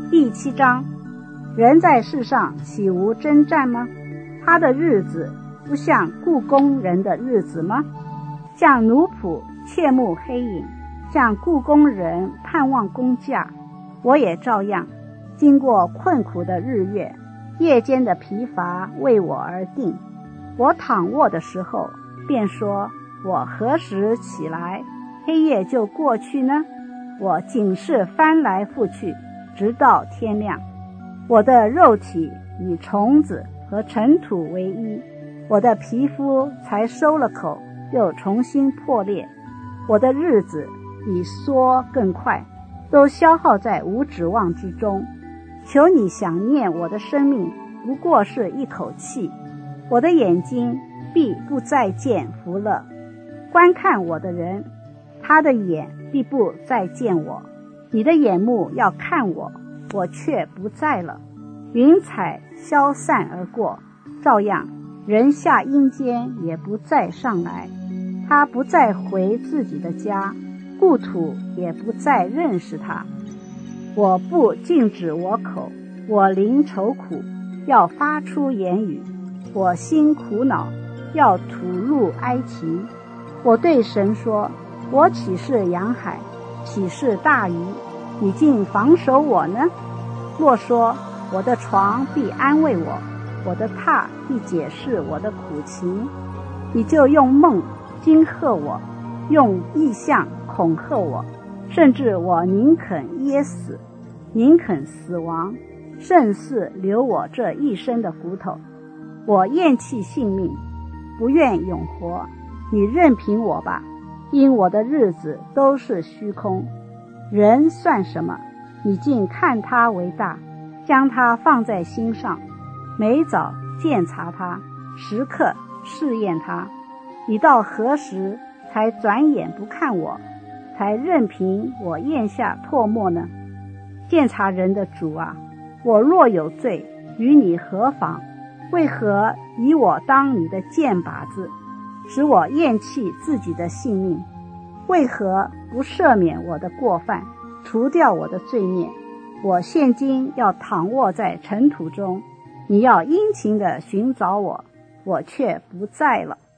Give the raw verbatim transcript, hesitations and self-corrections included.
第七章，人在世上岂无征战吗？他的日子不像雇工人的日子吗？像奴仆切慕黑影，像雇工人盼望工价，我也照样经过困苦的日月，夜间的疲乏为我而定。我躺卧的时候，便说，我何时起来，黑夜就过去呢？我竟是翻来覆去，直到天亮。我的肉体以虫子和尘土为衣，我的皮肤才收了口，又重新破裂。我的日子比梭更快，都消耗在无指望之中。求你想念我的生命，不过是一口气。我的眼睛必不再见福乐，观看我的人，他的眼必不再见我。你的眼目要看我，我却不在了。云彩消散而过，照样人下阴间也不再上来。他不再回自己的家，故土也不再认识他。我不禁止我口，我灵愁苦，要发出言语。我心苦恼，要吐露哀情。我对神说，我岂是洋海，岂是大鱼，你竟防守我呢？若说我的床必安慰我，我的榻必解释我的苦情，你就用梦惊吓我，用异象恐吓我，甚至我宁肯噎死，宁肯死亡，胜似留我这一身的骨头。我厌弃性命，不愿永活，你任凭我吧，因我的日子都是虚空。人算什么？你竟看他为大，将他放在心上，每早鉴察他，时刻试验他。你到何时才转眼不看我，才任凭我咽下唾沫呢？鉴察人的主啊，我若有罪，与你何妨？为何以我当你的箭靶子，使我厌弃自己的性命？为何不赦免我的过犯，除掉我的罪孽？我现今要躺卧在尘土中，你要殷勤地寻找我，我却不在了。